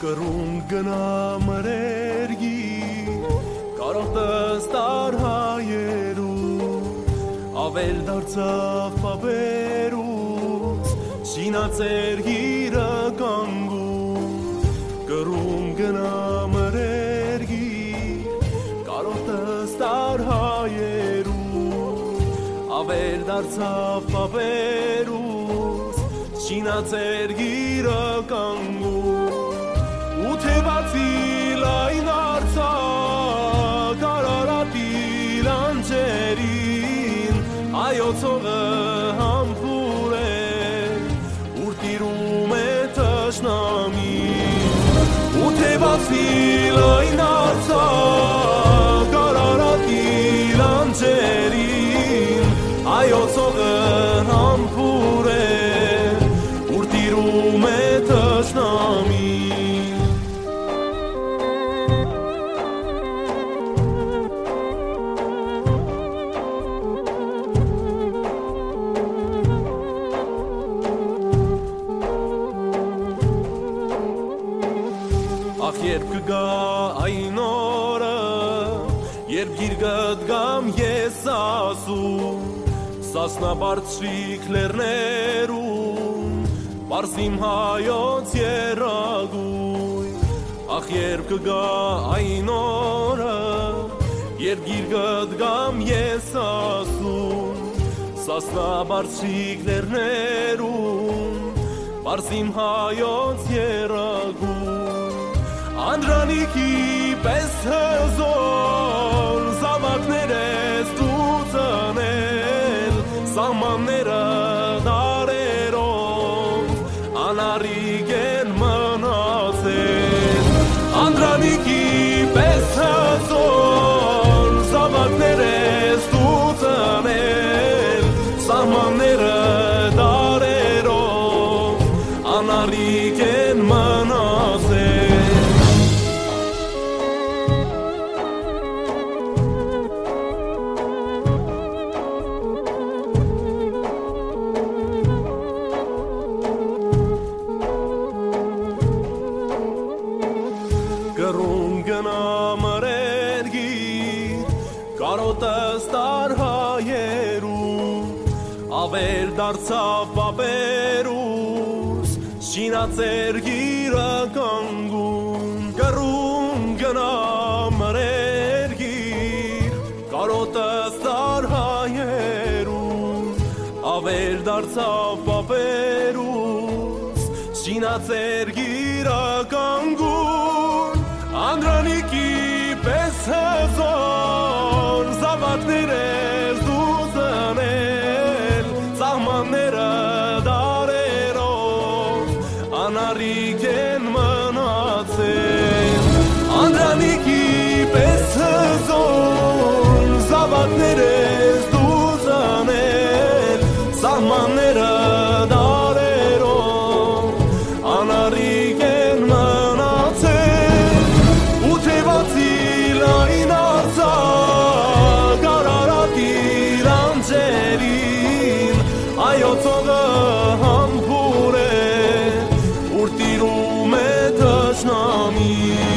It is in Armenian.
կռուն գնամրերգի կարող տստար հայերու ավել դարձավ պաբերուս շինացեր գիրը կանգու կռուն գնամրերգի կարող տստար հայերու ավել դարձավ պաբերուս շինացեր գիրը կանգու ու թևացիլ այն արցա կարարատիլ անջերին այոցողը համբուր է ուր տիրում է տշնամին ու թևացիլ այն արցա կարարատիլ անջերին այոցողը համբուր է ուր տիրում է տշնամին Երբ կգա այն օրը, երբ գիրգդ գամ ես ասում, սասնա բարձրիկ լերներում, պարսիմ հայոց երագույն, ախ երբ կգա այն օրը, երբ գիրգդ գամ ես ասում, սասնա բարձրիկ լերներում, պարսիմ հայոց երագույն, Անդրանիկի պես հզոր զավակներ ես դու ծնել սամանները դարերով անարիք են մնացել Անդրանիկի պես հզոր զավակներ ես դու ծնել սամանները դարերով անարիք են մնացել Կռուն գնամրերգի կարոտս տար հայերու ավել դարձավ պաբերուս շինացեր գիրը կանգուն Կռուն գնամրերգի կարոտս տար հայերու ավել դարձավ պաբերուս շինացեր գիրը կանգուն Անդրանիկի պես հզոր զավակներ ես դու ծնել սահմանները դարերով անարիք են մնացել Անդրանիկի պես հզոր զավակներ ես դու ծնել սահմանները դարերով անարիք են մնացել Այն արցա կարարատիր անջերին այոցողը համբուր է ուր տիրում է տշնամին